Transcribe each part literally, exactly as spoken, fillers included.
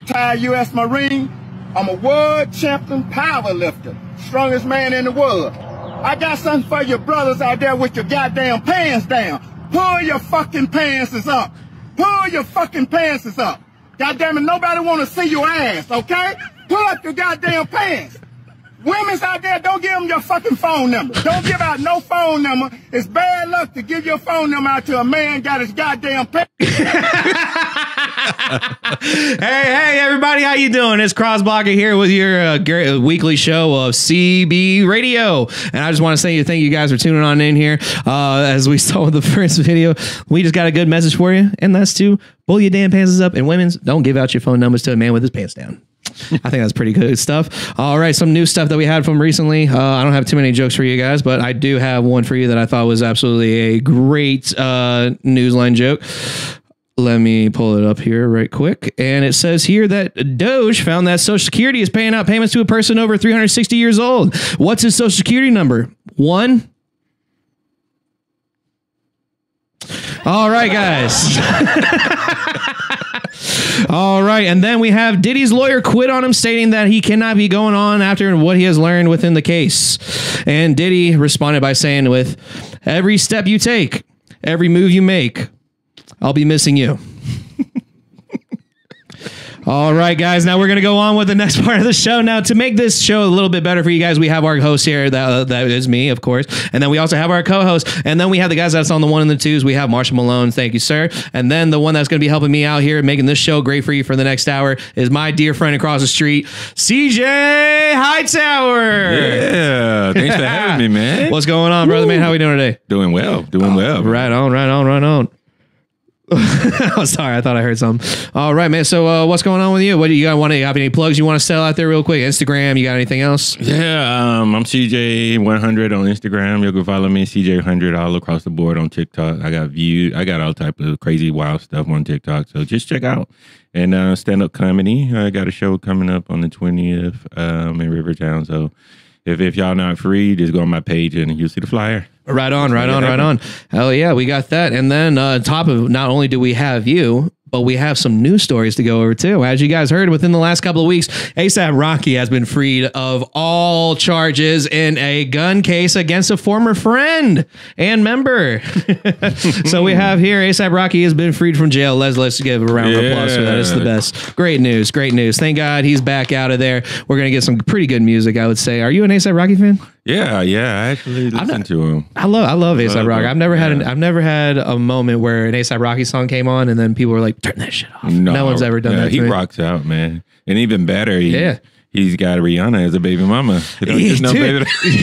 retired U S Marine. I'm a world champion power lifter. Strongest man in the world. I got something for your brothers out there with your goddamn pants down. Pull your fucking pants up. Pull your fucking pants up. Goddamn it, nobody want to see your ass, okay? Pull up your goddamn pants. Women's out there, don't give them your fucking phone number. Don't give out no phone number. It's bad luck to give your phone number out to a man got his goddamn pants. Hey, hey, everybody, how you doing? It's Crossblocker here with your uh, weekly show of C B Radio. And I just want to say thank you guys for tuning on in here. Uh, as we saw with the first video, we just got a good message for you. And that's to pull your damn pants up. And women's, don't give out your phone numbers to a man with his pants down. I think that's pretty good stuff. All right, some new stuff that we had from recently. Uh, I don't have too many jokes for you guys, but I do have one for you that I thought was absolutely a great uh, Newsline joke. Let me pull it up here right quick. And it says here that Doge found that Social Security is paying out payments to a person over three hundred sixty years old. What's his Social Security number? One. All right, guys. All right. And then we have Diddy's lawyer quit on him, stating that he cannot be going on after what he has learned within the case. And Diddy responded by saying, with every step you take, every move you make, I'll be missing you. All right, guys. Now we're going to go on with the next part of the show. Now, to make this show a little bit better for you guys, we have our host here. That, uh, that is me, of course. And then we also have our co-host. And then we have the guys that's on the one and the twos. We have Marshall Malone. Thank you, sir. And then the one that's going to be helping me out here, making this show great for you for the next hour, is my dear friend across the street, C J Hightower. Yeah. Thanks for having me, man. What's going on, brother, Woo. man? How are we doing today? Doing well. Doing oh, well. Right on, right on, right on. Oh, sorry, I thought I heard something. All right, man. So, uh, what's going on with you? What do you got? Want to have any plugs you want to sell out there, real quick? Instagram? You got anything else? Yeah, um, I'm C J one hundred on Instagram. You can follow me, C J one hundred, all across the board on TikTok. I got views. I got all type of crazy, wild stuff on TikTok. So just check out. And uh, stand up comedy. I got a show coming up on the twentieth um, in Rivertown. So if if y'all not free, just go on my page and you'll see the flyer. Right on, right on, right on. Hell yeah, we got that. And then uh, top of, not only do we have you, but we have some news stories to go over too. As you guys heard, within the last couple of weeks, ASAP Rocky has been freed of all charges in a gun case against a former friend and member. So we have here, ASAP Rocky has been freed from jail. Let's, let's give a round of yeah. applause for that. It's the best. Great news, great news. Thank God he's back out of there. We're going to get some pretty good music, I would say. Are you an ASAP Rocky fan? Yeah, yeah, I actually listen not, to him. I love, I love ASAP Rocky. I've never yeah. had, an, I've never had a moment where an ASAP Rocky song came on and then people were like, "Turn that shit off." No, no one's ever done yeah, that. He to rocks out, man, and even better, he, yeah. He's got Rihanna as a baby mama. It don't get no better.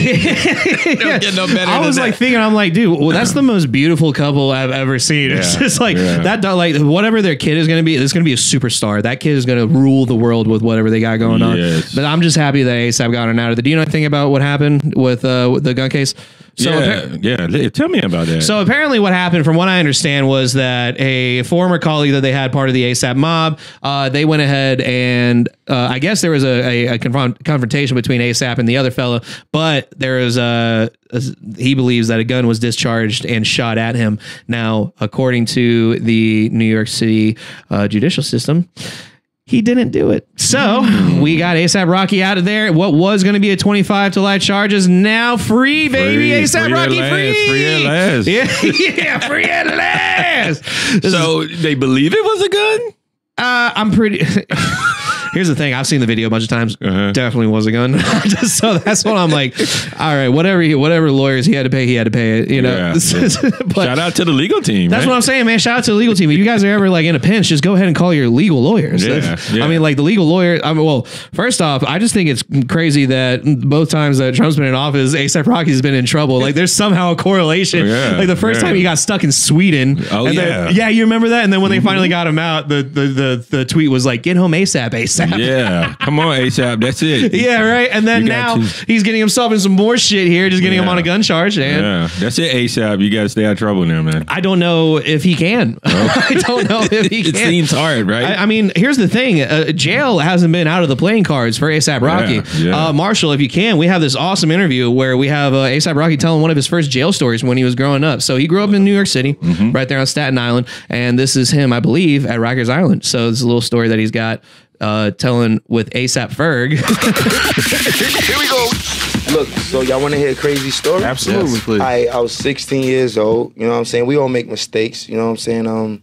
It don't get no better. I was than like that. thinking, I'm like, dude, well, that's the most beautiful couple I've ever seen. Yeah, It's just like yeah. that, like whatever their kid is going to be, it's going to be a superstar. That kid is going to rule the world with whatever they got going on. Yes. But I'm just happy that ASAP got it out of the. Do you know anything about what happened with, uh, with the gun case? So yeah, yeah. Tell me about that. So apparently what happened, from what I understand, was that a former colleague that they had, part of the ASAP mob, uh, they went ahead and uh, I guess there was a, a, a confront, confrontation between ASAP and the other fellow, but there is a, a, he believes that a gun was discharged and shot at him. Now, according to the New York City uh, judicial system, he didn't do it. So we got ASAP Rocky out of there. What was going to be a twenty-five to life charges, now free, baby. Free, ASAP free Rocky, at free. last, free at last. Yeah, yeah, free at last. So they believe it was a gun? Uh, I'm pretty... Here's the thing. I've seen the video a bunch of times. Uh-huh. Definitely was a gun. Just, so that's what I'm like. All right, whatever he, whatever lawyers he had to pay, he had to pay it. You know. Yeah, yeah. But shout out to the legal team. That's right? what I'm saying, man. Shout out to the legal team. If you guys are ever like in a pinch, just go ahead and call your legal lawyers. Yeah, yeah. I mean, like the legal lawyer. I mean, well, first off, I just think it's crazy that both times that Trump's been in office, ASAP Rocky's been in trouble. Like, there's somehow a correlation. Yeah, like the first yeah. time he got stuck in Sweden. Oh and yeah, then, yeah. You remember that? And then when they finally got him out, the the the, the tweet was like, "Get home ASAP, ASAP." Yeah. Come on, ASAP. That's it. Yeah, right. And then You now got to- he's getting himself in some more shit here, just getting him Yeah. on a gun charge. And Yeah. That's it, ASAP. You got to stay out of trouble now, man. I don't know if he can. I don't know if he It can. seems hard, right? I, I mean, here's the thing. Uh, jail hasn't been out of the playing cards for ASAP Rocky. Yeah, yeah. Uh, Marshall, if you can, we have this awesome interview where we have uh, ASAP Rocky telling one of his first jail stories when he was growing up. So he grew up in New York City, Mm-hmm. right there on Staten Island. And this is him, I believe, at Rikers Island. So it's a little story that he's got uh, telling with ASAP Ferg. Here we go. Look, so y'all want to hear a crazy story? Absolutely, yes. Please. I I was sixteen years old. You know what I'm saying? We all make mistakes. You know what I'm saying? Um,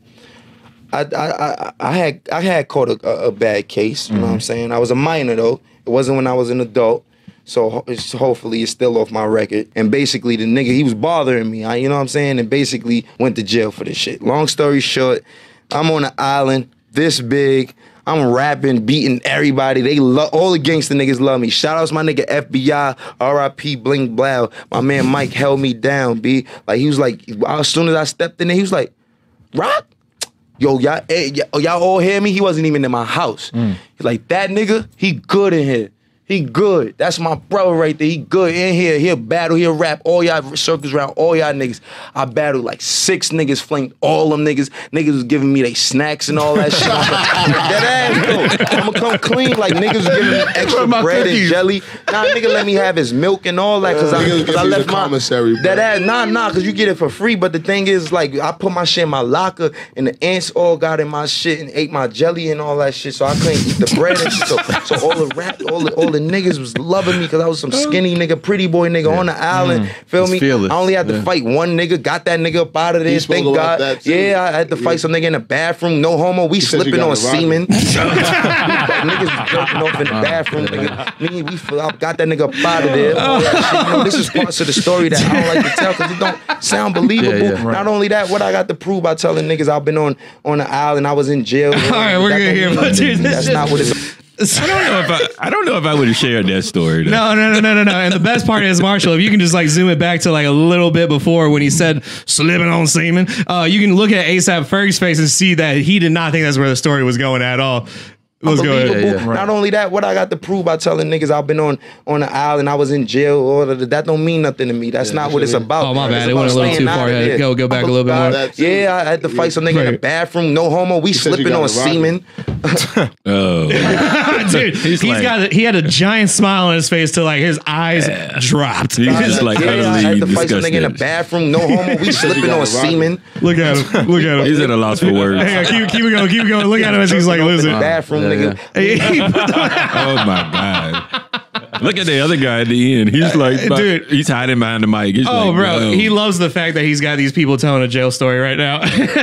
I I I, I had I had caught a, a, a bad case. You mm-hmm. know what I'm saying? I was a minor though. It wasn't when I was an adult. So it's, hopefully it's still off my record. And basically the nigga, he was bothering me. I, you know what I'm saying? And basically went to jail for this shit. Long story short, I'm on an island this big. I'm rapping, beating everybody. They love all the gangster niggas love me. Shout outs my nigga F B I, R I P Blink Blow. My man Mike held me down, B. Like he was like, as soon as I stepped in there, he was like, Rock? Yo, y'all, hey, y'all all hear me? He wasn't even in my house. Mm. He's like, that nigga, he good in here. He good. That's my brother right there. He good in here. He'll battle. He'll rap all y'all circles around all y'all niggas. I battled like six niggas, flanked all them niggas. Niggas was giving me they snacks and all that shit. That ass though. I'ma come clean. Like niggas was giving me extra bread cookies? And jelly. Nah, nigga let me have his milk and all that because uh, I, cause I left my commissary. That ass, nah, nah, because you get it for free. But the thing is, like, I put my shit in my locker and the ants all got in my shit and ate my jelly and all that shit. So I couldn't eat the bread and shit. So, so all the rap, all the all the niggas was loving me because I was some skinny nigga, pretty boy nigga yeah. on the island. Mm. Feel me? Fearless. I only had to yeah. fight one nigga, got that nigga up out of there. Thank God. Yeah, I had to fight some nigga in the bathroom. No homo. We slipping on semen. Niggas was jerking off in the bathroom. Nigga. Me, we I got that nigga up out of there. All that shit. You know, this is parts of the story that I don't like to tell because it don't sound believable. Yeah, yeah, right. Not only that, what I got to prove by telling niggas I've been on on the island. I was in jail. All right, we're gonna hear about this. That's not what it's. I don't know if I, I don't know if I would have shared that story. Though. No, no, no, no, no, no. And the best part is, Marshall, if you can just like zoom it back to like a little bit before when he said slipping on semen, uh, you can look at ASAP Ferg's face and see that he did not think that's where the story was going at all. Let's go ahead. Yeah, yeah. Not only that, what I got to prove by telling niggas I've been on on the island, I was in jail, or that don't mean nothing to me. That's yeah, not what it's about. Oh, my bad. It went a little too far ahead. Go, go back a little bit more. Yeah, I had to fight some nigga right. in the bathroom. No homo. We slipping on semen. Oh. Dude, he's, he's like, got, he had a giant smile on his face till like his eyes yeah. dropped. He's just like, yeah, I had to fight some nigga in the bathroom. No homo. We slipping on semen. Look at him. Look at him. He's at a loss for words. Hey, keep, keep it going. Keep it going. Look at him as he's like, listen. Bathroom, nigga. Oh my God. Look at the other guy at the end. He's like, dude, he's hiding behind the mic. He's oh, like, bro. no. He loves the fact that he's got these people telling a jail story right now.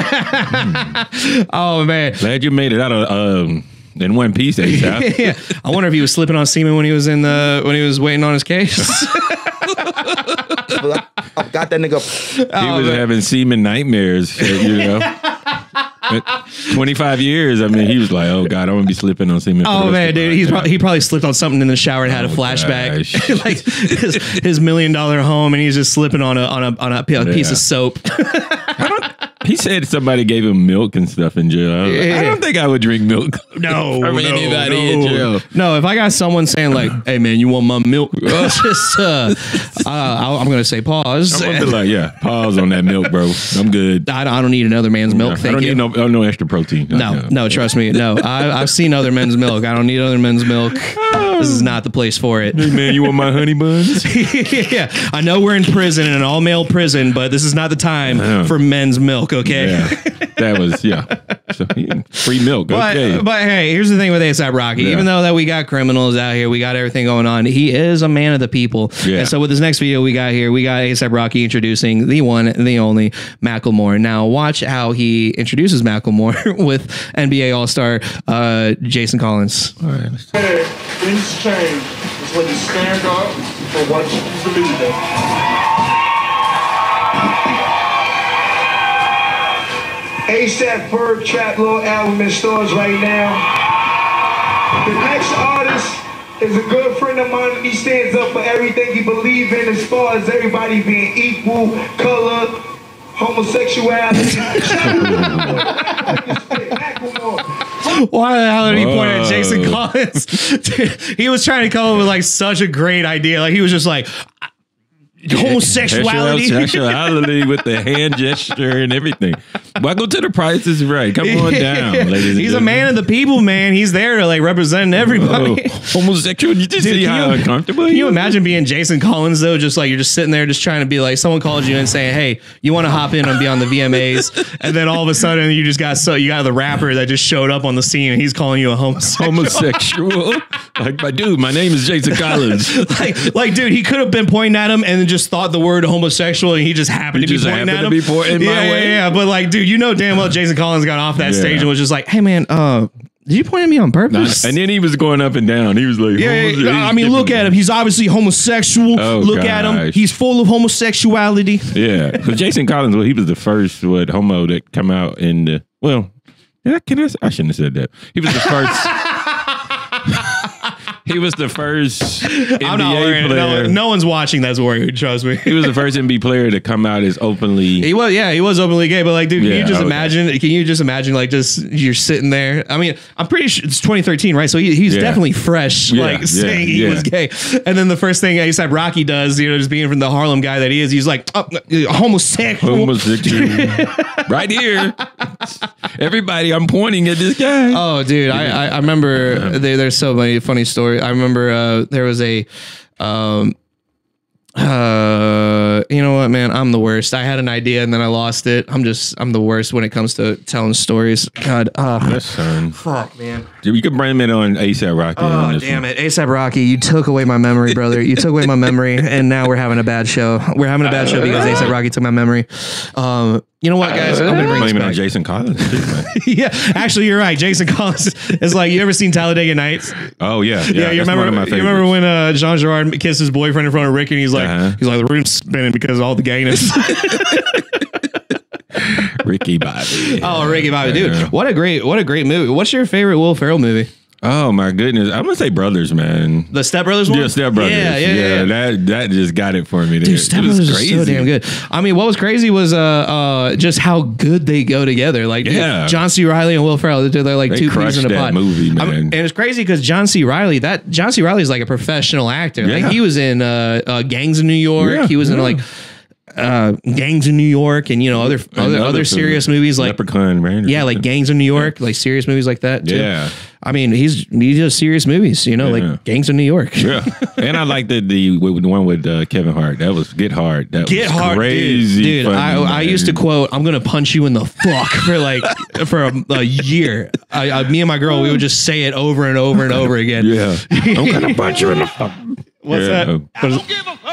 Oh, man. Glad you made it out of um, in one piece, ASAP. Yeah. I wonder if he was slipping on semen when he was in the when he was waiting on his case. I got that nigga. He oh, was man. having semen nightmares, you know. twenty-five years. I mean, he was like, "Oh God, I'm gonna be slipping on semen." Oh man, dude, he's pro- he probably slipped on something in the shower and had oh, a flashback, like his, his million dollar home, and he's just slipping on a on a on a, a piece yeah. of soap. I don't, he said somebody gave him milk and stuff in jail. I, yeah. like, I don't think I would drink milk. No, from no, anybody no. in jail. No, if I got someone saying like, "Hey man, you want my milk?" just uh, uh, I'm gonna say pause. I'm gonna be like, "Yeah, pause on that milk, bro. I'm good. I don't, I don't need another man's milk. Yeah, thank I don't you. need no, oh, no extra protein. No, no, no, trust me. No, I, I've seen other men's milk. I don't need other men's milk. This is not the place for it. Hey man, you want my honey buns? Yeah, I know we're in prison, in an all male prison, but this is not the time for men's milk. Okay. Yeah, that was yeah. So, yeah, free milk. But, okay. But hey, here's the thing with ASAP Rocky. Yeah. Even though that we got criminals out here, we got everything going on. He is a man of the people. Yeah. And so with this next video we got here, we got ASAP Rocky introducing the one, the only Macklemore. Now watch how he introduces Macklemore with N B A All-Star uh, Jason Collins. All right. Things change. It's when you stand up for what you believe in. ASAP Ferg Trap little album in stores right now. The next artist is a good friend of mine, and he stands up for everything he believes in as far as everybody being equal, color, homosexuality. Why the hell did he point at Jason Collins? Dude, he was trying to come up with like such a great idea. Like he was just like homosexuality, homosexuality with the hand gesture and everything. Welcome to the Price is Right. Come on down, Yeah. ladies and He's a gentlemen. man of the people, man. He's there to like represent everybody. Oh, homosexual. You just Dude, see can how you- uncomfortable Can he you is? imagine being Jason Collins though? Just like you're just sitting there, just trying to be like someone calls you and saying, "Hey, you want to hop in and be on the V M As?" And then all of a sudden you just got so you got the rapper that just showed up on the scene and he's calling you a homosexual. homosexual. Like, my dude, my name is Jason Collins. like, like, dude, he could have been pointing at him and then just thought the word homosexual, and he just happened He to be just pointing happened at to him. be pointing yeah, my yeah, way. yeah. But like, dude, you know damn well Jason Collins got off that Yeah. stage and was just like, "Hey, man, uh, did you point at me on purpose?" And then he was going up and down. He was like, Yeah, yeah, homosexual. yeah. I mean, look at him. He's obviously homosexual. Oh, look at him. gosh. He's full of homosexuality. Yeah, because Jason Collins, well, he was the first what homo that come out in the well. Yeah, can I? I shouldn't have said that. He was the first. He was the first N B A I'm not worried. player. No, no one's watching. That's worried. Trust me. He was the first N B A player to come out as openly. He was, yeah, he was openly gay, but like, dude, can Yeah, you just okay. imagine? Can you just imagine, like, just you're sitting there? I mean, I'm pretty sure it's twenty thirteen, right? So he, he's Yeah. definitely fresh, Yeah, like yeah, saying he yeah. was gay. And then the first thing ASAP Rocky does, you know, just being from the Harlem guy that he is, he's like, oh, homosexual. Homosexual. Right here. Everybody, I'm pointing at this guy. Oh, dude, I I, I remember there, there's so many funny stories. I remember uh, there was a, um, uh, you know what, man, I'm the worst. I had an idea and then I lost it. I'm just I'm the worst when it comes to telling stories. God, uh, Yes, son. fuck, man. Dude, you can bring it on ASAP Rocky. on Oh, this damn one. it. ASAP Rocky, you took away my memory, brother. You took away my memory, and now we're having a bad show. We're having a bad show because ASAP Rocky took my memory. Um, you know what, guys? I'm going to bring this Blame it on back. Jason Collins. too, man. Yeah, actually, you're right. Jason Collins is like, you ever seen Talladega Nights? Oh yeah, yeah. Yeah, you that's remember? one of my You remember favorites. when uh, Jean Girard kissed his boyfriend in front of Ricky, and he's like, Uh-huh. he's like, the room's spinning because of all the gayness. Ricky Bobby. Oh, Ricky Bobby, dude, Yeah. what a great, what a great movie. What's your favorite Will Ferrell movie? Oh my goodness, I'm gonna say Brothers, man. The Step Brothers one? Yeah, Step Brothers. Yeah, yeah, yeah. yeah. That that just got it for me. Dude, Step Brothers is so damn good. I mean, what was crazy was uh, uh, just how good they go together. Like, Yeah. John C. Reilly and Will Ferrell, they're like They two peas crushed in a that pod. movie, I mean, man. and it's crazy because John C. Reilly, that John C. Reilly is like a professional actor. Like, Yeah. he was in uh, uh, Gangs of New York. Yeah, he was in yeah. like uh, Gangs of New York, and you know other other, Another other serious film. movies like Leprechaun, man. yeah, like Gangs of New York, like serious movies like that. Too. Yeah. I mean, he's he does serious movies. You know, Yeah. like Gangs of New York. Yeah, and I like the the, with the one with uh, Kevin Hart. That was Get Hard. That Get was hard, crazy. dude. dude funny, I, I man. used to quote, "I'm gonna punch you in the fuck" for like for a, a year. I, I, me and my girl, we would just say it over and over and over again. Yeah, I'm gonna punch you in the fuck. What's Yeah. that? What is-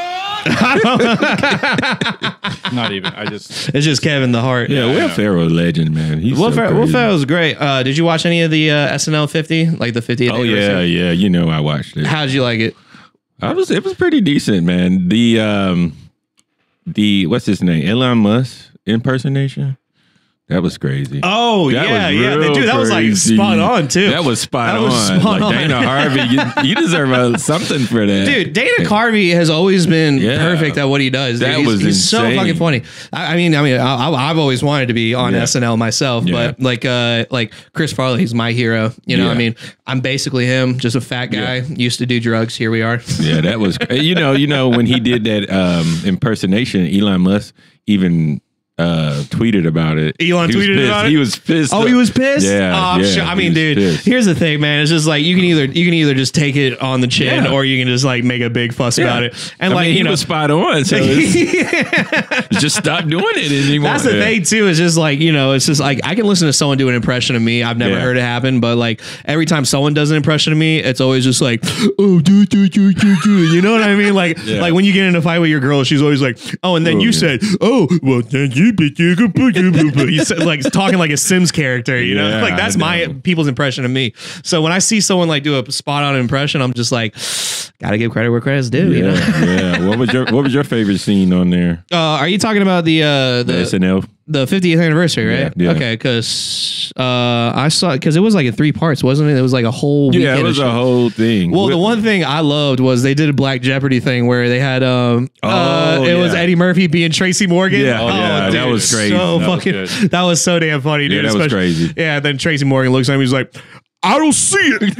Not even. I just. It's just Kevin the Heart. Yeah, Will Ferrell, legend, man. He's Will so Ferrell, Will crazy. Ferrell was great. Uh, did you watch any of the uh, S N L fifty, like the fiftieth? Oh yeah, anniversary? yeah. You know, I watched it. How did you like it? I was. It was pretty decent, man. The um, the what's his name? Elon Musk impersonation. That was crazy. Oh That yeah, was yeah. real Dude, that was like crazy. spot on too. That was spot That was on. spot like on. Dana Harvey, you, you deserve uh, something for that, Dude, Dana Carvey has always been Yeah. perfect at what he does. Dude. That he's, was he's so insane. fucking funny. I, I mean, I mean, I, I- I've always wanted to be on Yeah. S N L myself, Yeah. but like, uh, like Chris Farley, he's my hero. You know, Yeah. I mean, I'm basically him, just a fat guy, used to do drugs. Here we are. Yeah, that was. You know, you know when he did that um, impersonation, Elon Musk even uh, tweeted about it. Elon He was tweeted pissed. about it? He was pissed. Oh, he was pissed. Yeah, oh, I'm yeah, sure. I he mean, was dude. pissed. Here's the thing, man. It's just like you can either you can either just take it on the chin, Yeah. or you can just like make a big fuss Yeah. about it. And I like mean, you he know, was spot on. So it's, just stop doing it anymore. that's the Yeah. thing too. Is just like you know, it's just like I can listen to someone do an impression of me. I've never Yeah. heard it happen, but like every time someone does an impression of me, it's always just like, oh, do do do do do. You know what I mean? Like Yeah. like when you get in a fight with your girl, she's always like, oh, and then Oh, you yeah. said, oh, well, then you bitch, you could put you boo boo. You said like talking like a Sims character. You know, Yeah, like that's I my know. people's impression of me. So when I see someone like do a spot on impression, I'm just like, gotta give credit where credit's due. You know. Yeah, yeah. What was your What was your favorite scene on there? Uh, are you talking about the uh, The S the N L. the fiftieth anniversary, right? Yeah, yeah. Okay, because uh, I saw because it was like in three parts, wasn't it? It was like a whole Yeah, weekend it of was shit. a whole thing. Well, the With- one thing I loved was they did a Black Jeopardy thing where they had um uh, Oh, it was yeah. Eddie Murphy being Tracy Morgan. Yeah, oh, yeah, that was crazy. So That was fucking good. that was so damn funny, dude. Yeah, that was Especially- crazy. Yeah, then Tracy Morgan looks at him, he's like, I don't see it.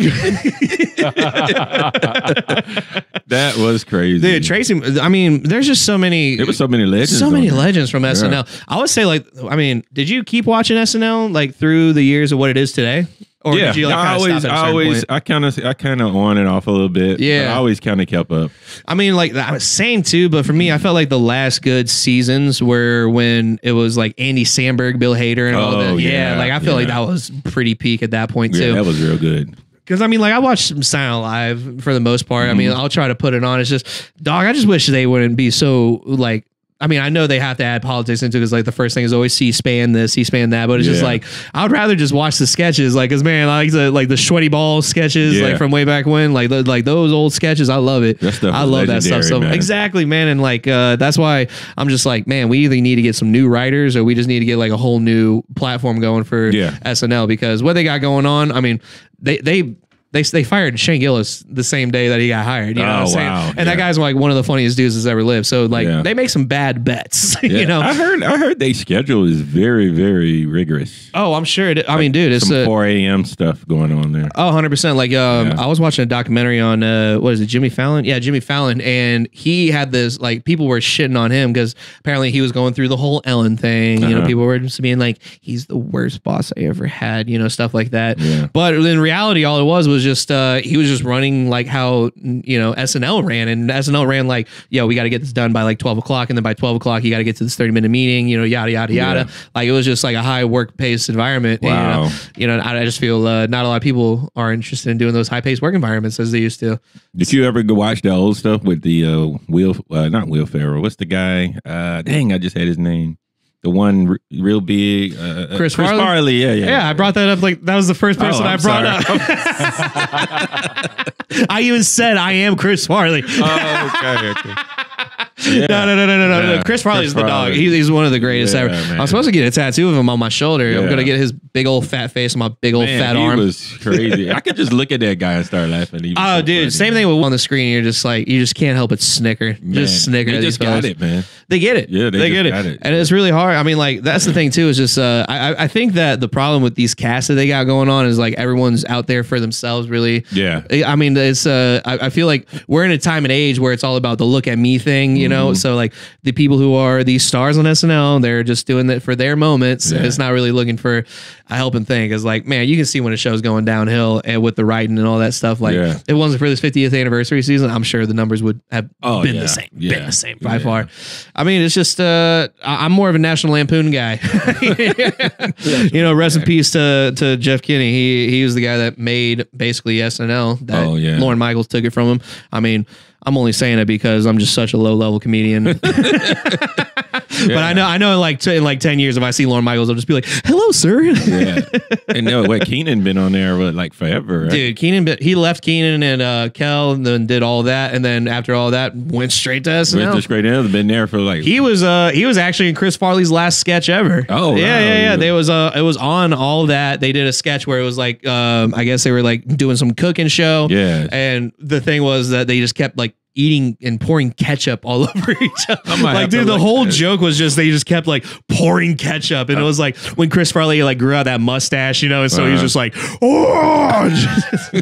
That was crazy. Dude, Tracy, I mean, there's just so many. There was so many legends. So many on there. legends from S N L. Yeah. I would say, like, I mean, did you keep watching S N L like through the years of what it is today? Or Yeah, did you like I kind of always, stop at a I certain always, point? I kind of, I kind of on and off a little bit. Yeah. but I always kind of kept up. I mean, like, I was same too, but for me, I felt like the last good seasons were when it was like Andy Samberg, Bill Hader, and all Oh, that. Yeah, yeah, like I feel like yeah. that was pretty peak at that point Yeah, too. that was real good. Because I mean, like I watched some Silent Live for the most part. I mean, I'll try to put it on. It's just, dog. I just wish they wouldn't be so like. I mean, I know they have to add politics into it because like the first thing is always C-SPAN this, C-SPAN that, but it's just Yeah. like I would rather just watch the sketches, like, cause man, I like the like the sweaty ball sketches, Yeah. like from way back when, like the, like those old sketches. I love it. That stuff I was love that stuff. So legendary, man. exactly, man, and like uh, that's why I'm just like, man, we either need to get some new writers or we just need to get like a whole new platform going for Yeah. S N L because what they got going on. I mean, they they. They, they fired Shane Gillis the same day that he got hired. You know Oh, what I'm saying? wow. And that Yeah. guy's like one of the funniest dudes that's ever lived. So like Yeah. they make some bad bets. Yeah. You know? I heard, I heard they schedule is very, very rigorous. Oh, I'm sure. It, I mean, dude, it's Some a four a.m. stuff going on there. oh, one hundred percent. Like um, Yeah. I was watching a documentary on uh, what is it, Jimmy Fallon? Yeah, Jimmy Fallon, and he had this like people were shitting on him because apparently he was going through the whole Ellen thing. You know, Uh-huh. people were just being like, he's the worst boss I ever had. You know, stuff like that. Yeah. But in reality, all it was was just uh, he was just running like how you know S N L ran, and S N L ran like, yo, we got to get this done by like twelve o'clock, and then by twelve o'clock you got to get to this thirty minute meeting. You know, yada yada yada. Yeah. Like it was just like a high work paced environment. and, Wow. you know, you know, I I just feel uh, not a lot of people are interested in doing those high paced work environments as they used to. Did you ever go watch the old stuff with the uh, Will, uh, not Will Ferrell? What's the guy? Uh, dang, I just had his name. The one r- real big, uh, Chris Chris Farley? Farley. Yeah, yeah, Yeah, I brought that up. Like that was the first person Oh, I I'm brought sorry. up. I even said I am Chris Farley. Oh, okay, okay. Yeah. No, no, no, no, no, no. Yeah. Chris Farley's Chris the dog. Farley. He's, he's one of the greatest Yeah, ever. man. I'm supposed to get a tattoo of him on my shoulder. I'm Yeah. gonna get his big old fat face on my big old Man, fat he arm. was crazy. I could just look at that guy and start laughing. He was Oh, so dude, funny. same thing with on the screen. You're just like you just can't help but snicker, Man, just snicker. They at just these got fellas. it, man. They get it. Yeah, they get just it. got it. and it's really hard. I mean, like that's the thing too. Is just uh, I I- I think that the problem with these casts that they got going on is like everyone's out there for themselves. Really. Yeah. I mean, it's uh, I, I feel like we're in a time and age where it's all about the look at me thing, you Mm-hmm. know. So like the people who are these stars on S N L, they're just doing that for their moments. Yeah. It's not really looking for a helping thing. It's like, man, you can see when a show's going downhill and with the writing and all that stuff. Like, Yeah. if it wasn't for this fiftieth anniversary season, I'm sure the numbers would have Oh, been yeah. the same. Been Yeah. the same by Yeah. far. I mean, it's just uh, I- I'm more of a National Lampoon guy. You know, rest in peace to to Jeff Kinney. He he was the guy that made basically S N L. That Oh, yeah. Lorne Michaels took it from him. I mean, I'm only saying it because I'm just such a low level comedian. But I know, I know, in like t- in like ten years, if I see Lorne Michaels, I'll just be like, "Hello, sir." Yeah. And no, what Keenan been on there what, like forever, right? Dude, Keenan, he left Keenan and uh, Kel, and then did all that, and then after all that, went straight to S N L. Went to straight in. Been there for like He was uh he was actually in Chris Farley's last sketch ever. Oh, yeah, wow. yeah, yeah. They was uh it was on all that. They did a sketch where it was like um I guess they were like doing some cooking show. Yeah. And the thing was that they just kept like eating and pouring ketchup all over each other. I might Like, have to dude, the look whole at it. joke was just they just kept like pouring ketchup, and it was like when Chris Farley like grew out that mustache, you know, and so he was Uh-huh. just like, oh.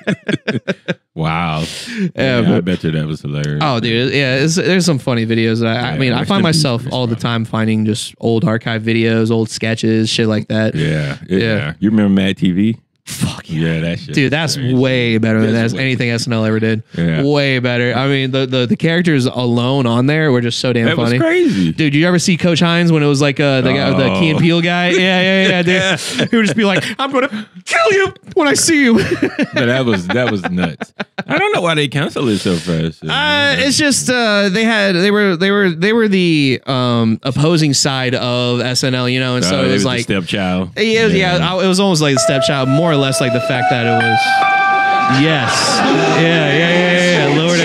Wow. Yeah, Yeah, I but- bet you that was hilarious. Oh, dude, yeah, it's, there's some funny videos that I, I Yeah, mean, I rest find in peace, myself Chris all the Farley. time finding just old archive videos, old sketches, shit like that. Yeah, yeah. Yeah. You remember Mad T V? Fuck yeah. Yeah, that shit. Dude, was that's crazy. way better than That's that's way- anything S N L ever did. Yeah. Way better. I mean, the, the the characters alone on there were just so damn That was funny. crazy. Dude, you ever see Coach Hines when it was like uh, the guy, the Oh. Key and Peele guy? Yeah, yeah, yeah, dude. He would just be like, "I'm gonna kill you when I see you." No, that was that was nuts. I don't know why they canceled it so fast. Uh, it's just uh, they had they were they were they were the um, opposing side of S N L, you know, and so Uh, it they was the like stepchild. yeah, yeah, I- it was almost like the stepchild, more or less like the fact that it was yes, yeah, yeah, yeah, yeah, yeah. Lowered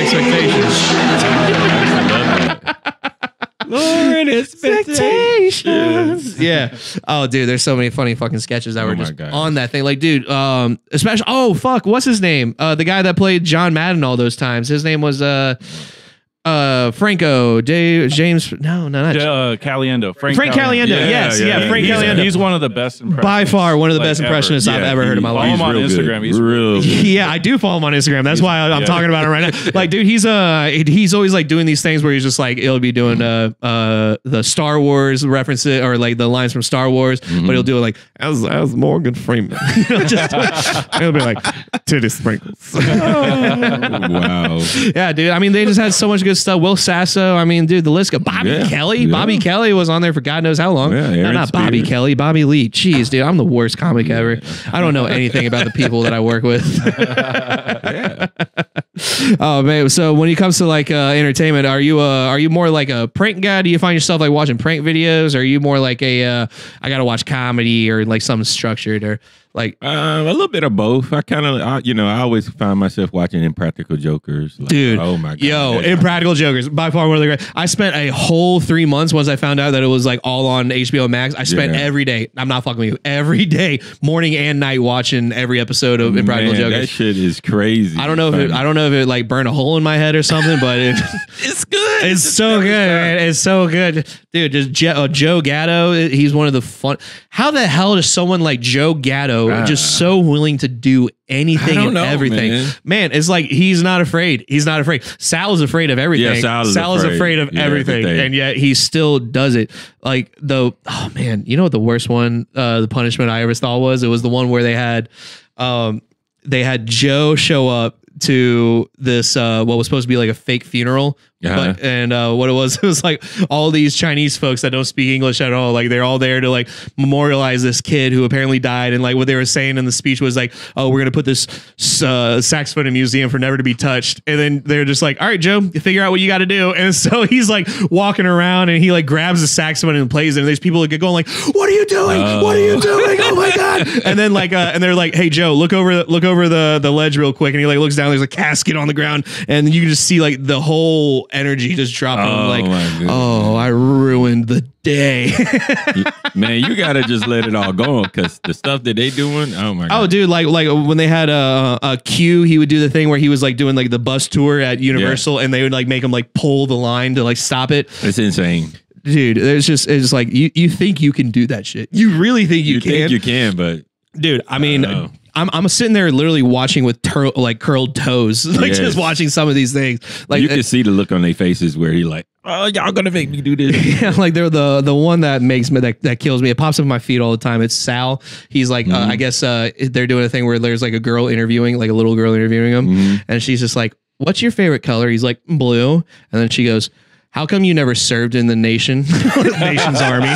expectations. Lord, Expectations. Yeah. Oh, dude, there's so many funny fucking sketches that Oh were my just God. on that thing. Like, dude, um, especially oh fuck, what's his name? Uh, the guy that played John Madden all those times. His name was uh. uh, Franco, Dave, James. No, no, not Uh, Caliendo. Frank, Frank Caliendo. Yes, yeah, Frank he's, Caliendo. He's one of the best impressionists. by far one of the like, best ever. impressionists I've Yeah, ever heard in my he- life. Follow him on real good. Instagram. He's real good. Yeah, I do follow him on Instagram. That's why I, I'm yeah. talking about him right now. Like, dude, he's uh, he's always like doing these things where he's just like, he'll be doing uh, uh, the Star Wars references or like the lines from Star Wars, Mm-hmm. but he'll do it like as as Morgan Freeman. You know, just he'll be like titty sprinkles. Wow. Yeah, dude. I mean, they just had so much good stuff. Will Sasso. I mean, dude, the list go. Bobby Yeah, Kelly. yeah. Bobby Kelly was on there for God knows how long. Yeah, no, Aaron not Bobby Spears. Kelly. Bobby Lee. Jeez, dude, I'm the worst comic ever. I don't know anything about the people that I work with. Yeah. Oh man. So when it comes to like uh, entertainment, are you uh, are you more like a prank guy? Do you find yourself like watching prank videos? Or are you more like a uh, I gotta watch comedy or like something structured or like? Um, a little bit of both. I kind of, you know, I always find myself watching Impractical Jokers. Like, Dude, oh my god, yo, That's- Impractical Jokers, by far one of the great. I spent a whole three months once I found out that it was like all on H B O Max. I spent Yeah. every day. I'm not fucking with you. Every day, morning and night, watching every episode of Impractical Man, Jokers. That shit is crazy. I don't know if it, I don't know if it like burned a hole in my head or something, but it, It's good. it's so good, man. It's so good, dude. Just Je- uh, Joe Gatto. He's one of the fun. How the hell does someone like Joe Gatto Ah. just so willing to do anything I don't and know, everything? man. Man, it's like he's not afraid. He's not afraid. Sal is afraid of everything. Yeah, Sal is afraid. afraid. of Yeah, everything, everything. and yet he still does it. Like the oh man, you know what the worst one, uh, the punishment I ever thought was? It was the one where they had, um, they had Joe show up to this uh what was supposed to be like a fake funeral. Uh-huh. But, and uh, what it was, it was like all these Chinese folks that don't speak English at all. Like they're all there to like memorialize this kid who apparently died. And like what they were saying in the speech was like, oh, we're going to put this uh, saxophone in a museum for never to be touched. And then they're just like, all right, Joe, you figure out what you got to do. And so he's like walking around and he like grabs the saxophone and plays it. And there's people that get going like, what are you doing? What are you doing? Oh my God. And then like, uh, and they're like, hey, Joe, look over, look over the, the ledge real quick. And he like looks down, there's a casket on the ground. And you can just see like the whole energy just dropping. Oh, like, my goodness. oh, I ruined the day. Man, you gotta just let it all go because the stuff that they doing. Oh my god. Oh, dude, like like when they had a, a Q, he would do the thing where he was like doing like the bus tour at Universal, and they would like make him like pull the line to like stop it. It's insane. Dude, it's just it's just like you you think you can do that shit. You really think you, You can, think you can, but dude? I mean. know. I'm I'm sitting there literally watching with tur- like curled toes, like Yes. just watching some of these things. Like you can see the look on their faces where he like, oh, y'all gonna make me do this. yeah, like they're the the one that makes me that, that kills me. It pops up in my feed all the time. It's Sal. He's like, uh, I guess uh, they're doing a thing where there's like a girl interviewing, like a little girl interviewing him, and she's just like, "What's your favorite color?" He's like, "Blue," and then she goes, "How come you never served in the nation, nation's army?"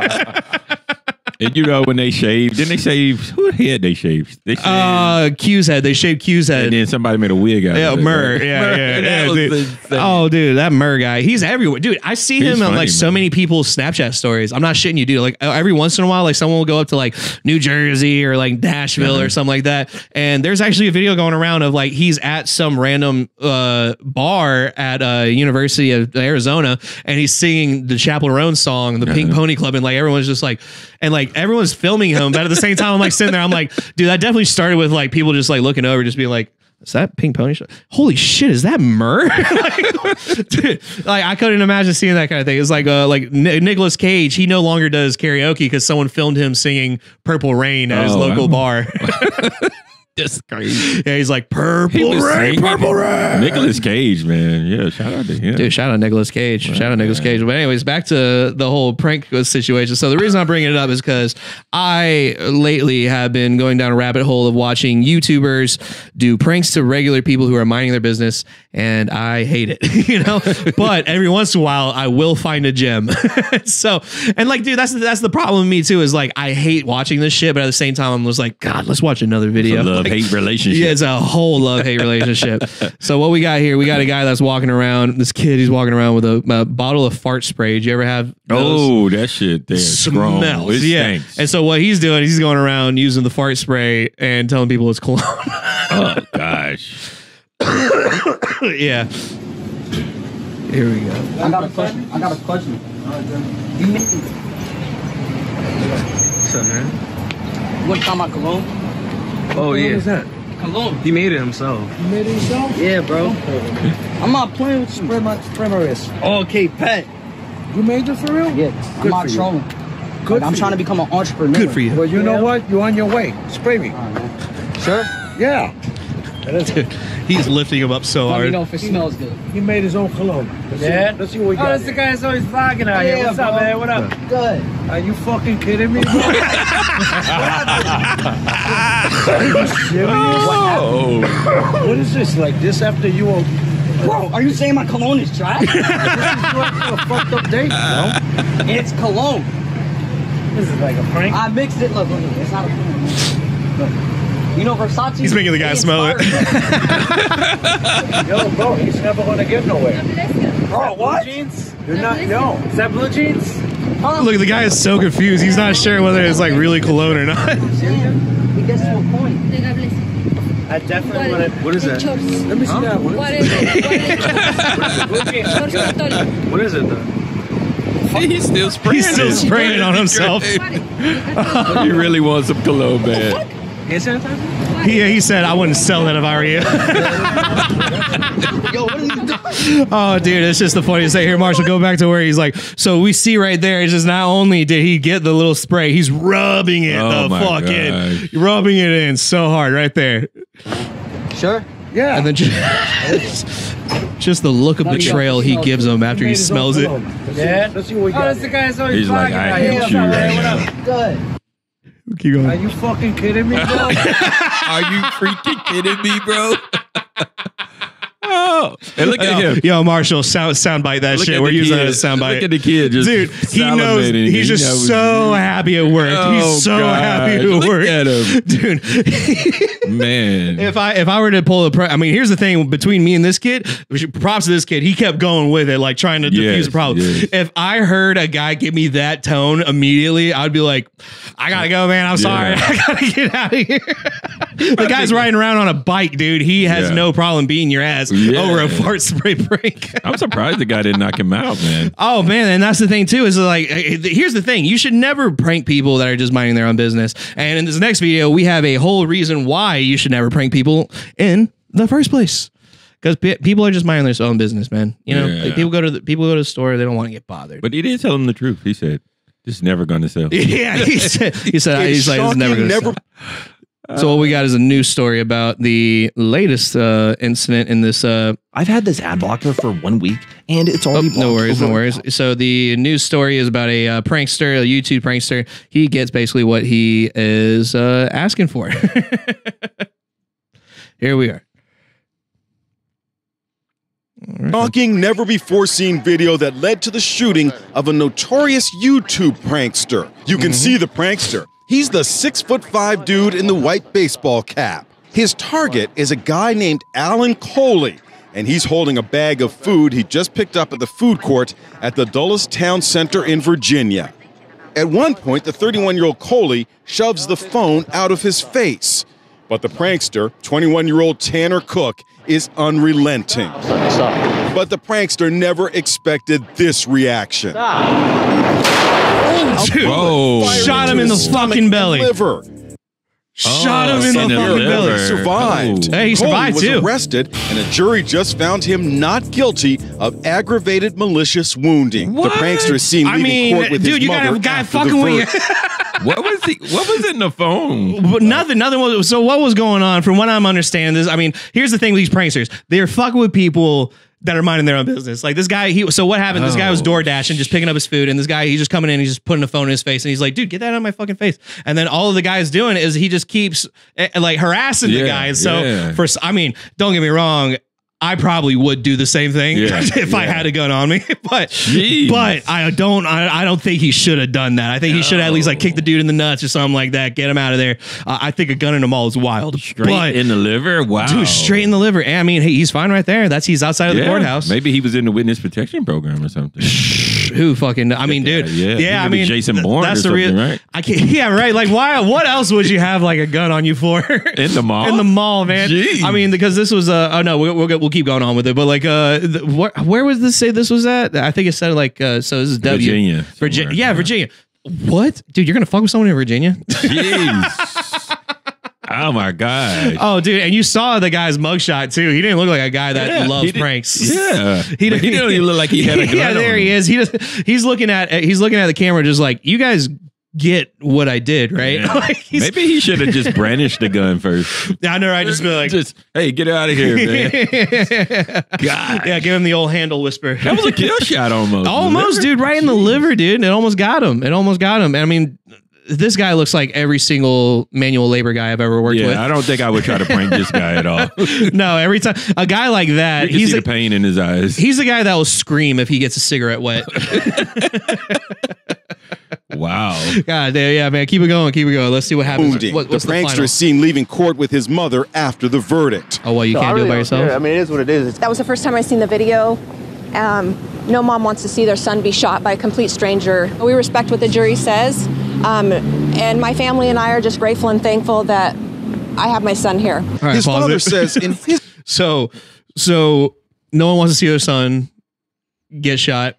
And you know when they shave, didn't they shave? Who head they shaved? They shaved, Uh, Q's head. They shaved Q's head. and then somebody made a wig out Yeah, of it. Murr. right? Yeah, Murr, yeah, that yeah, was dude. insane. Oh, dude, that Murr guy. He's everywhere. Dude, I see He's him on funny, like so man. many people's Snapchat stories. I'm not shitting you, dude. Like uh, every once in a while, like someone will go up to like New Jersey or like Nashville Uh-huh. or something like that. And there's actually a video going around of like he's at some random uh, bar at uh, University of Arizona and he's singing the Chappell Roan song, the Pink Uh-huh. Pony Club. And like everyone's just like, and like everyone's filming him. But at the same time, I'm like sitting there, I'm like, dude, that definitely started with like people just like looking over, just being like, is that Pink Pony Show? Holy shit, is that Murr? like, dude, like I couldn't imagine seeing that kind of thing. It's like uh like Ni- Nicolas Cage, he no longer does karaoke because someone filmed him singing Purple Rain at his Oh, local wow. bar. That's crazy. Yeah, he's like He Purple was Rain, singing. Purple Rain. Nicolas Cage, man. Yeah, shout out to him. Dude, shout out Nicolas Cage. Shout out Nicolas Cage. But anyways, back to the whole prank situation. So the reason I'm bringing it up is because I lately have been going down a rabbit hole of watching YouTubers do pranks to regular people who are minding their business, and I hate it, you know. But every once in a while, I will find a gem. So, and like, dude, that's that's the problem with me too. Is like I hate watching this shit, but at the same time, I'm just like, God, let's watch another video. It's a love Like, hate relationship. yeah, it's a whole love-hate relationship. So what we got here, we got a guy that's walking around, this kid, he's walking around with a, a bottle of fart spray. Did you ever have those? Oh, that shit there. Strong. Smells. It Yeah. stinks. And so what he's doing, he's going around using the fart spray and telling people it's cologne. Oh gosh. Yeah. Here we go. I got a question. I got a question. You need What's up, man? what you talking about cologne? Oh, yeah. What is that? cologne. He made it himself. You made it yourself? Yeah, bro. I'm not playing with you. Spray my, spray my wrist. Okay, pet. You made it for real? Yeah, Good I'm not for you. trolling. Good Like, I'm for trying you. to become an entrepreneur. Good for you. Well, you Yeah. know what? You're on your way. Spray me. All right, man. Sure? Yeah. Dude, he's lifting him up so Let me hard. know if it smells good. He made his own cologne. Let's Yeah? See, let's see what we Oh, got. that's the guy that's always vlogging out here. What's up, man? What up? Good. Are you fucking kidding me, bro? Are you serious? Oh, What is this? Like this after you were... Bro, are you saying my cologne is trash? This is you after a fucked up date, bro. It's cologne. This is like a prank. I mixed it. Look, look, look. It's not a cologne. Look. You know Versace? He's making the guy They smell it. inspired me. Yo, bro, he's never gonna get nowhere. Bro, what? Jeans? You're not, no. Is that blue jeans? Huh? Look, the guy is so confused. He's not sure whether it's like really cologne or not. He gets to a point. I definitely want to... What is that? Let me see that one. What is it? What is it, though? he's still spraying. He's still it. spraying it on himself. He really wants some cologne, man. Hand sanitizer? He, he said, I wouldn't sell that if I were you. Yo, what is he doing? Oh, dude, it's just the funniest thing. Here, Marshall, go back to where he's like, so we see right there, it's just not only did he get the little spray, he's rubbing it Oh the my fuck in. gosh. Rubbing it in so hard right there. Sure. Yeah. And then just, just the look of betrayal he gives him after he smells it. Yeah. Let's see what we Oh, got. that's the guy that's always He's like, vlogging I out hate here. What's you up, right man? What now. up? Good. Keep Are going. you fucking kidding me, bro? Are you freaking kidding me, bro? Oh, and look at Yo, him. yo, Marshall, sound soundbite that Look shit. at We're the using kid. that as a soundbite. Look at the kid just Dude, he knows. salivating. He's He just knows- so happy at work. Oh, he's so gosh. happy at Look work. at him. Dude. Man. If I if I were to pull a, pre- I mean, here's the thing between me and this kid. Props to this kid. He kept going with it, like trying to Yes, defuse the problem. yes. If I heard a guy give me that tone immediately, I'd be like, I gotta go, man. I'm sorry. Yeah. I gotta get out of here. The guy's riding around on a bike, dude. He has Yeah. no problem beating your ass Yeah. over a fart spray prank. I'm surprised the guy didn't knock him out, man. Oh man, and that's the thing too. Is like, here's the thing: you should never prank people that are just minding their own business. And in this next video, we have a whole reason why you should never prank people in the first place. Because pe- people are just minding their own business, man. You know, Yeah. like people go to the people go to the store, they don't want to get bothered. But he did tell him the truth. He said, "This is never going to sell." yeah, he said, he said, It's he's like, it's never shocking, gonna never- stop. So what we got is a news story about the latest uh, incident in this. Uh, I've had this ad blocker for one week, and it's Oh, already no blocked worries, no over- worries. So the news story is about a uh, prankster, a YouTube prankster. He gets basically what he is uh, asking for. Here we are. Shocking, never before seen video that led to the shooting of a notorious YouTube prankster. You can see the prankster. He's the six foot five dude in the white baseball cap. His target is a guy named Alan Coley, and he's holding a bag of food he just picked up at the food court at the Dulles Town Center in Virginia. At one point, the thirty-one-year-old Coley shoves the phone out of his face. But the prankster, twenty-one-year-old Tanner Cook, is unrelenting. But the prankster never expected this reaction. Dude, Whoa. shot him in the fucking belly. Liver. Shot Oh, him in the in the fucking liver. belly. He survived. Oh. Hey, he Coley survived was too. arrested, and a jury just found him not guilty of aggravated malicious wounding. What? The prankster is seen I leaving mean, court with dude, his you gotta mother have a guy after the fucking with you. verdict. What was he? What was in the phone? But nothing, nothing was. So what was going on? From what I'm understanding, is I mean, here's the thing: with these pranksters, they're fucking with people that are minding their own business. Like this guy, he. So what happened? This guy was Oh. door dashing, just picking up his food, and this guy, he's just coming in, he's just putting a phone in his face, and he's like, "Dude, get that out of my fucking face!" And then all of the guy's doing is he just keeps eh, like harassing the Yeah, guys. So yeah. for, I mean, don't get me wrong. I probably would do the same thing Yeah, if I yeah. had a gun on me, but Jeez. but I don't I, I don't think he should have done that. I think he should at least like kick the dude in the nuts or something like that, get him out of there. Uh, I think a gun in the mall is wild. Straight but, in the liver? Wow. dude, straight in the liver. And I mean, hey, he's fine right there. That's he's outside of the Yeah. courthouse. Maybe he was in the witness protection program or something. Who fucking? I mean, dude. Yeah, Yeah, he I could be mean, Jason Bourne That's or the real. something, right? I can't. Yeah, right. Like, why? What else would you have like a gun on you for? In the mall? In the mall, man. Jeez. I mean, because this was. Uh, oh no, we'll, we'll we'll keep going on with it. But like, uh, the, where where was this say this was at? I think it said like. Uh, so this is W. Virginia. Virginia. somewhere. Yeah, Virginia. What, dude? You're gonna fuck with someone in Virginia? Jeez. Oh my god. Oh, dude, and you saw the guy's mugshot too. He didn't look like a guy that Yeah, loves he did- pranks. Yeah, he, But he didn't even look like he had a gun Yeah, there on he him. is. He just, he's looking at he's looking at the camera, just like, you guys get what I did, right? Yeah. Like, he's- Maybe he should have just brandished the gun first. I know, right? Just be like, Just hey, get out of here, man. God, yeah, give him the old handle whisper. That was a kill shot almost. Almost, dude, right in the liver, dude. It almost got him. It almost got him. I mean, this guy looks like every single manual labor guy I've ever worked Yeah, with. I don't think I would try to prank this guy at all. No, every time a guy like that, You can he's see a, the pain in his eyes. he's the guy that will scream if he gets a cigarette wet. Wow. God damn, yeah, man. Keep it going. Keep it going. Let's see what happens. Wounding. What, what's the the, prankster final? is seen leaving court with his mother after the verdict. Oh, well, you can't do it by yourself? I mean, it is what it is. That was the first time I seen the video. Um, no mom wants to see their son be shot by a complete stranger. We respect what the jury says. Um, and my family and I are just grateful and thankful that I have my son here. All right, His pause father it. says in his So, so no one wants to see their son get shot.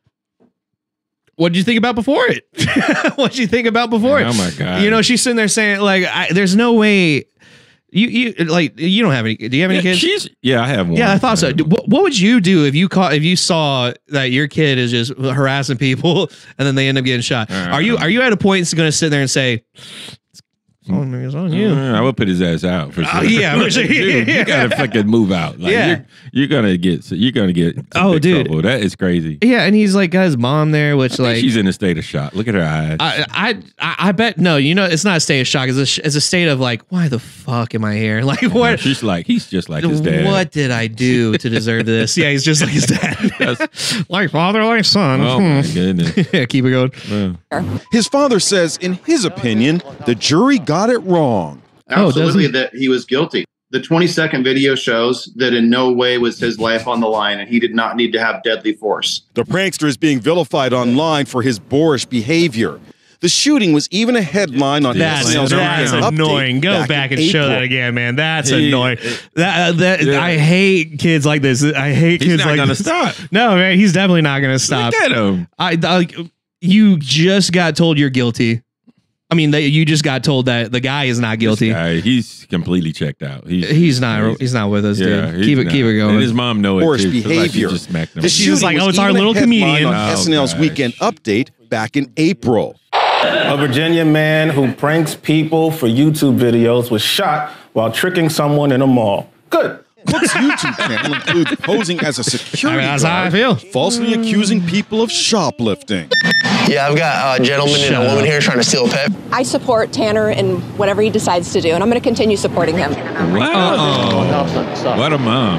What did you think about before it? What did you think about before it? Oh my God. You know, she's sitting there saying, like, I, "There's no way." You, you like, you don't have any. Do you have any Yeah, kids? she's, yeah, I have one. Yeah, I thought so. What, what would you do if you caught if you saw that your kid is just harassing people and then they end up getting shot? Uh, Are you are you at a point going to sit there and say, "It's on, it's on you"? Uh, I would put his ass out for sure. Oh, yeah, for sure. Dude, you gotta fucking move out. Like, Yeah. you're, you're gonna get you're gonna get some Oh, big dude. trouble. That is crazy. Yeah, and he's like got his mom there, which like She's in a state of shock. Look at her eyes. I, I I I bet no, you know, it's not a state of shock. It's a, sh- it's a state of like, why the fuck am I here? Like, what? She's like, he's just like his dad. What did I do to deserve this? Yeah, he's just like his dad. Like father, like son. Oh my Hmm. goodness. Yeah, keep it going. Wow. his father says in his opinion the jury got it wrong. Oh, does Absolutely, he? that he was guilty. The twenty second video shows that in no way was his life on the line, and he did not need to have deadly force. The prankster is being vilified online for his boorish behavior. The shooting was even a headline on That's, S N L's that's Weekend Update annoying. Go back back in and show April. that again, man. That's He- annoying. That, uh, that Yeah. I hate kids like this. I hate He's kids not like gonna this. stop. No, man, he's definitely not gonna stop. Look at him. I like you just got told you're guilty. I mean, that you just got told that the guy is not guilty. This guy, he's completely checked out. He's, He's not. He's not with us, yeah, dude. he's Keep it. not. Keep it going. And his mom know it Boorish too. It's like she behavior. just smacked him. The She's just like, shooting oh, was it's our even a little headline comedian. on Oh, S N L's gosh. Weekend Update back in April. A Virginia man who pranks people for YouTube videos was shot while tricking someone in a mall. Good. Cook's YouTube channel includes posing as a security I mean, that's how I guard, feel. falsely accusing people of shoplifting. Yeah, I've got a gentleman Shut and a woman up. here trying to steal a pet. I support Tanner in whatever he decides to do, and I'm going to continue supporting him. Wow. What a mom.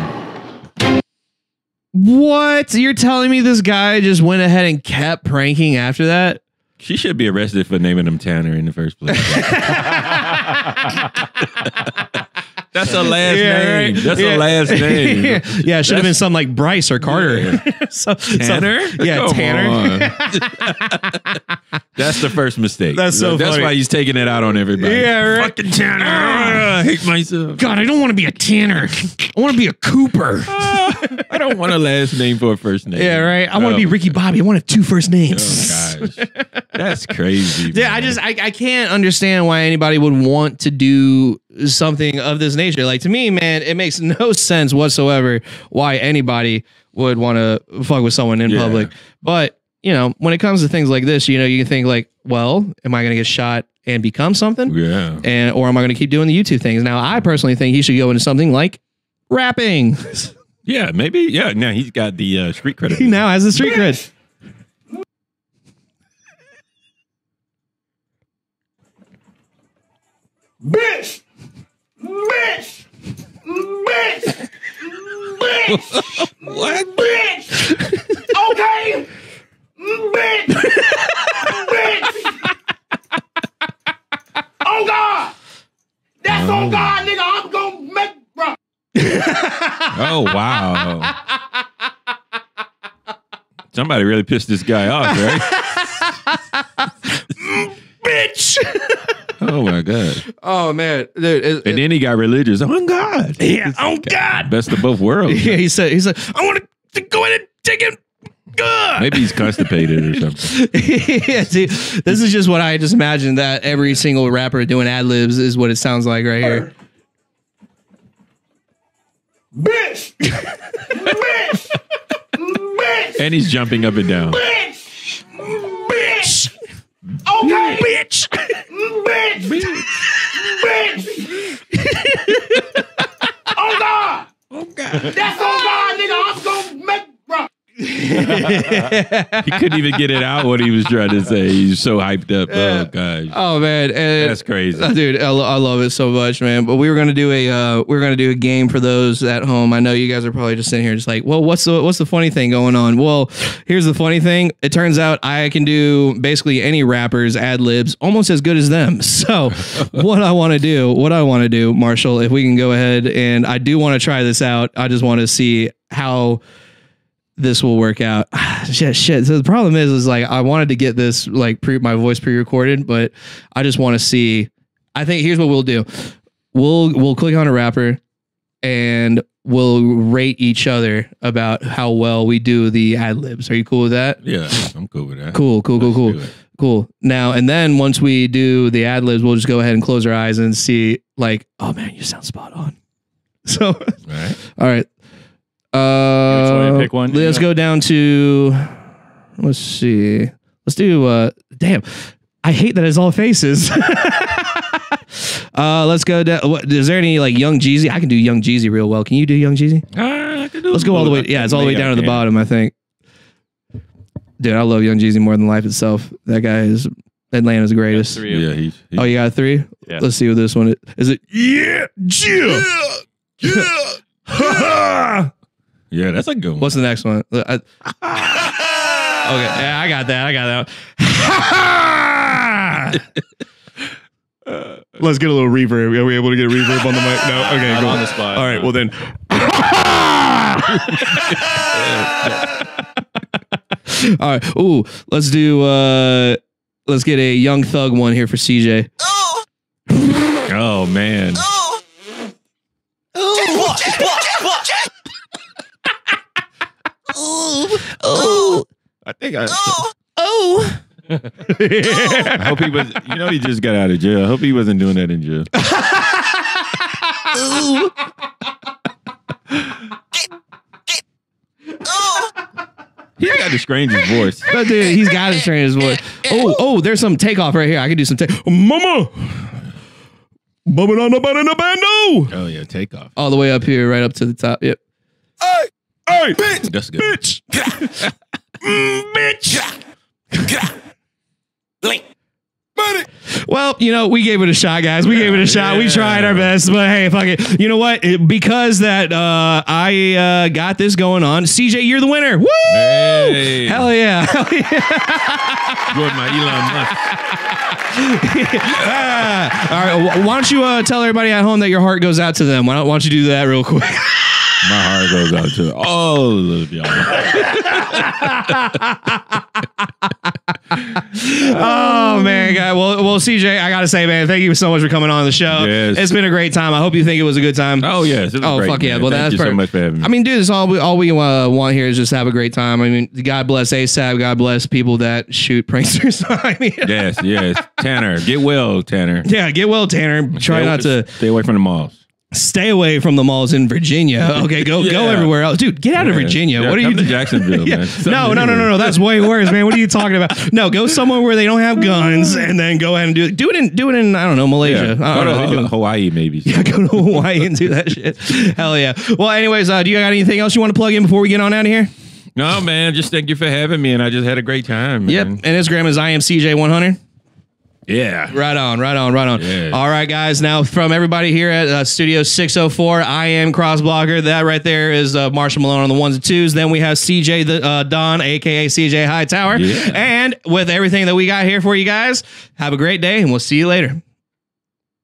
What? You're telling me this guy just went ahead and kept pranking after that? She should be arrested for naming him Tanner in the first place. That's her last Yeah, name. right. That's Yeah. her last name. yeah, yeah, it should have been That's- something like Bryce or Carter. Yeah. So- so- Tanner? yeah, Come Tanner. on. That's the first mistake. That's so That's funny. why he's taking it out on everybody. Yeah, right. Fucking Tanner. Ah, I hate myself. God, I don't want to be a Tanner. I want to be a Cooper. Ah, I don't want a last name for a first name. Yeah, right. I want to Oh, be Ricky Bobby. I want to have two first names. Oh, gosh. That's crazy. Yeah, I man. just I, I can't understand why anybody would want to do something of this nature. Like to me, man, it makes no sense whatsoever why anybody would want to fuck with someone in Yeah. public. But you know, when it comes to things like this, you know, you can think like, well, am I going to get shot and become something? Yeah. And or am I going to keep doing the YouTube things? Now, I personally think he should go into something like rapping. Yeah, maybe. Yeah, now he's got the uh, street credit. He now has the street cred. Bitch! Bitch! Bitch! Bitch! What? Bitch! Okay! Bitch! Bitch! Oh God! That's on God, nigga. I'm gonna make, bro. Oh, wow. Somebody really pissed this guy off, right? Bitch! Oh, my God. Oh man, dude! it- And then he got religious. Oh, God. Yeah, oh God! Best of both worlds. Yeah, he said, he said, I want to go in and take it. Maybe he's constipated or something. Yeah, see, this is just what I just imagined that every single rapper doing ad libs is what it sounds like right here. Bitch! Bitch! Bitch! And he's jumping up and down. Bitch! Bitch! Okay! Bitch! Bitch! Bitch! Oh God! Oh God! That's on God, nigga! I'm gonna make. He couldn't even get it out what he was trying to say. He's so hyped up. Yeah. Oh gosh. Oh man, and, that's crazy, dude. I, lo- I love it so much, man. But we were gonna do a uh, we we're gonna do a game for those at home. I know you guys are probably just sitting here, just like, well, what's the what's the funny thing going on? Well, here's the funny thing. It turns out I can do basically any rapper's ad libs almost as good as them. So what I want to do, what I want to do, Marshall, if we can go ahead and I do want to try this out. I just want to see how this will work out. shit, shit. So the problem is, is like I wanted to get this like pre my voice pre-recorded, but I just want to see. I think here's what we'll do. We'll we'll click on a rapper, and we'll rate each other about how well we do the ad libs. Are you cool with that? Yeah, I'm cool with that. Cool, cool, cool, cool, cool. Now and then once we do the ad libs, we'll just go ahead and close our eyes and see. Like, oh man, you sound spot on. So, all right, all right. Uh, pick one. Let's go down to. Let's see. Let's do. Uh, damn, I hate that it's all faces. uh, let's go down. What, is there any like Young Jeezy? I can do Young Jeezy real well. Can you do Young Jeezy? Uh, I can do let's go all the way. Yeah, it's all the way down to the bottom. I think. Dude, I love Young Jeezy more than life itself. That guy is Atlanta's greatest. Yeah, he's, he's. Oh, you got three? Yeah. Let's see what this one is. Is it? Yeah, yeah, yeah. yeah. Yeah, that's a good one. What's the next one? I, okay, yeah, I got that. I got that. Let's get a little reverb. Are we able to get a reverb on the mic? No. Okay, Not cool. on the spot. All right. Well then. All right. Ooh, let's do. uh Let's get a Young Thug one here for C J. Oh man. Ooh, ooh, I think I. oh. I hope he was. You know, he just got out of jail. I hope he wasn't doing that in jail. Ooh. He's got the strangest voice. But dude, he's got the strangest voice. Oh, oh, there's some takeoff right here. I can do some take. Mama, bumming on the banana bando. Oh yeah, takeoff. All the way up here, right up to the top. Yep. Hey, hey, bitch, That's good. bitch, mm, bitch, blink. Well, you know, we gave it a shot, guys. We gave it a shot. We tried our best, but hey, fuck it. You know what? It, because that uh, I uh, got this going on, C J, you're the winner. Woo! Hey. Hell yeah! Hell yeah! You're my Elon Musk. Ah. All right. Why don't you uh, tell everybody at home that your heart goes out to them? Why don't, why don't you do that real quick? My heart goes out to all of y'all. Oh man, guy. Well, well, C J, I gotta say, man, thank you so much for coming on the show. Yes. It's been a great time. I hope you think it was a good time. Oh yes. It was Oh great, fuck yeah! man. Well, Thank that's you so perfect. much for having me. I mean, dude, it's all we all we uh, want here is just have a great time. I mean, God bless ASAP. God bless people that shoot pranksters. I mean, yes, yes. Tanner, get well, Tanner. yeah, get well, Tanner. Try Stay- not to stay away from the malls. stay away from the malls in Virginia. Okay, go go Yeah. everywhere else, dude. Get out of Yeah. Virginia. Yeah, What are come you to Jacksonville, Yeah. man? Something No, no, no, to no, do. no. That's way worse, man. What are you talking about? No, go somewhere where they don't have guns, and then go ahead and do it. Do it in do it in I don't know Malaysia. Yeah. I Go don't know. to They do Ho- it. Hawaii, maybe. Yeah, go to Hawaii and do that shit. Hell yeah. Well, anyways, uh, do you got anything else you want to plug in before we get on out of here? No, man. Just thank you for having me, and I just had a great time. Yep. Man. And Instagram is I am C J one hundred. Yeah. Right on, right on, right on. Yeah. All right, guys. Now, from everybody here at uh, Studio six oh four, I am Crossblocker. That right there is uh, Marshall Malone on the ones and twos. Then we have C J the uh, Don, aka C J Hightower. Yeah. And with everything that we got here for you guys, have a great day, and we'll see you later.